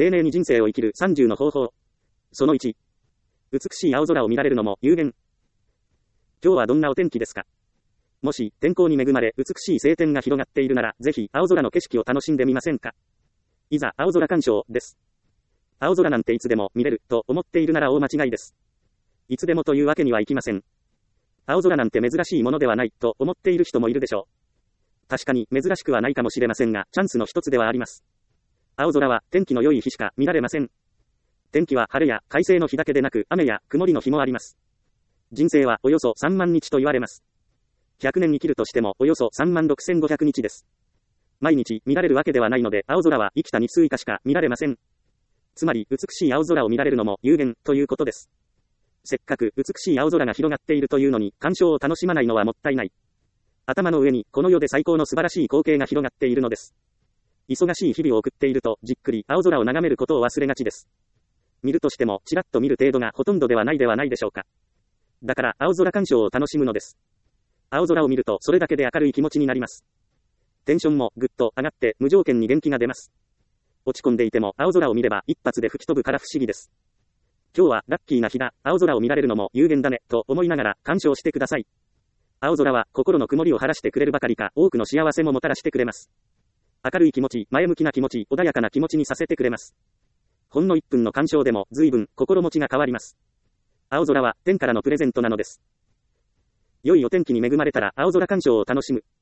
丁寧に人生を生きる30の方法。その1。美しい青空を見られるのも有限。今日はどんなお天気ですか？もし天候に恵まれ美しい晴天が広がっているなら、ぜひ青空の景色を楽しんでみませんか？いざ青空鑑賞です。青空なんていつでも見れると思っているなら大間違いです。いつでもというわけにはいきません。青空なんて珍しいものではないと思っている人もいるでしょう。確かに珍しくはないかもしれませんが、チャンスの一つではあります。青空は天気の良い日しか見られません。天気は晴れや快晴の日だけでなく、雨や曇りの日もあります。人生はおよそ3万日と言われます。100年生きるとしてもおよそ36,500日です。毎日見られるわけではないので、青空は生きた日数以下しか見られません。つまり美しい青空を見られるのも有限ということです。せっかく美しい青空が広がっているというのに、鑑賞を楽しまないのはもったいない。頭の上にこの世で最高の素晴らしい光景が広がっているのです。忙しい日々を送っていると、じっくり青空を眺めることを忘れがちです。見るとしても、ちらっと見る程度がほとんどではないでしょうか。だから、青空鑑賞を楽しむのです。青空を見ると、それだけで明るい気持ちになります。テンションもぐっと上がって、無条件に元気が出ます。落ち込んでいても、青空を見れば、一発で吹き飛ぶから不思議です。今日はラッキーな日だ、青空を見られるのも有限だね、と思いながら、鑑賞してください。青空は、心の曇りを晴らしてくれるばかりか、多くの幸せももたらしてくれます。明るい気持ち、前向きな気持ち、穏やかな気持ちにさせてくれます。ほんの1分の鑑賞でも、随分、心持ちが変わります。青空は、天からのプレゼントなのです。良いお天気に恵まれたら、青空鑑賞を楽しむ。